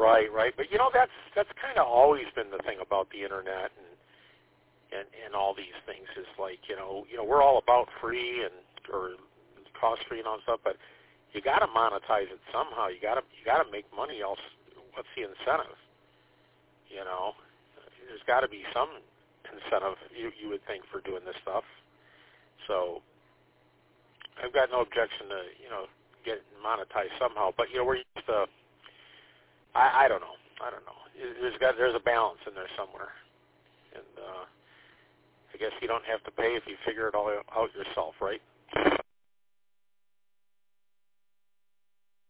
Right. But that's kind of always been the thing about the internet and all these things is like we're all about free or cost free and all stuff, but you got to monetize it somehow. You got to make money. Else, what's the incentive? There's got to be some incentive you would think for doing this stuff. So I've got no objection to get monetized somehow. But we're used to. I don't know. There's a balance in there somewhere, and I guess you don't have to pay if you figure it all out yourself, right?